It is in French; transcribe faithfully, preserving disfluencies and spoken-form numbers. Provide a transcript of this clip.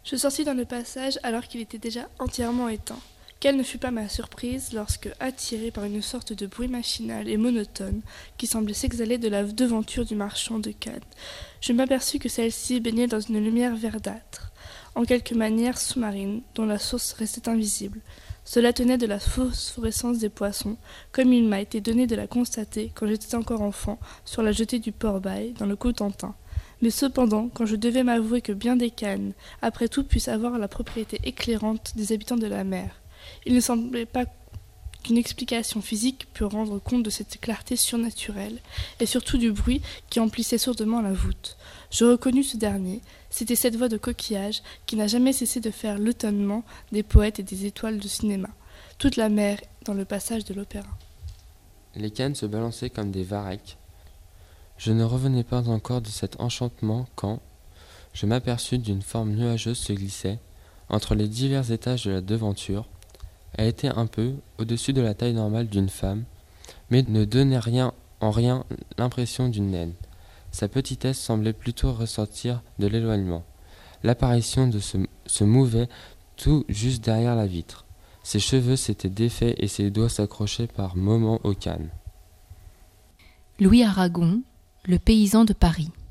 Je sortis dans le passage alors qu'il était déjà entièrement éteint. Quelle ne fut pas ma surprise lorsque, attiré par une sorte de bruit machinal et monotone qui semblait s'exhaler de la devanture du marchand de Cannes, je m'aperçus que celle-ci baignait dans une lumière verdâtre, en quelque manière sous-marine, dont la source restait invisible. Cela tenait de la phosphorescence des poissons, comme il m'a été donné de la constater quand j'étais encore enfant, sur la jetée du Port-Bail, dans le Cotentin. Mais cependant, quand je devais m'avouer que bien des cannes, après tout, puissent avoir la propriété éclairante des habitants de la mer, il ne semblait pas qu'une explication physique pût rendre compte de cette clarté surnaturelle, et surtout du bruit qui emplissait sourdement la voûte. Je reconnus ce dernier, c'était cette voix de coquillage qui n'a jamais cessé de faire l'étonnement des poètes et des étoiles de cinéma. Toute la mer dans le passage de l'opéra. Les cannes se balançaient comme des varechs. Je ne revenais pas encore de cet enchantement quand je m'aperçus d'une forme nuageuse se glisser entre les divers étages de la devanture. Elle était un peu au-dessus de la taille normale d'une femme, mais ne donnait rien en rien l'impression d'une naine. Sa petitesse semblait plutôt ressortir de l'éloignement. L'apparition de se, se mouvait tout juste derrière la vitre. Ses cheveux s'étaient défaits et ses doigts s'accrochaient par moments aux cannes. Louis Aragon, le paysan de Paris.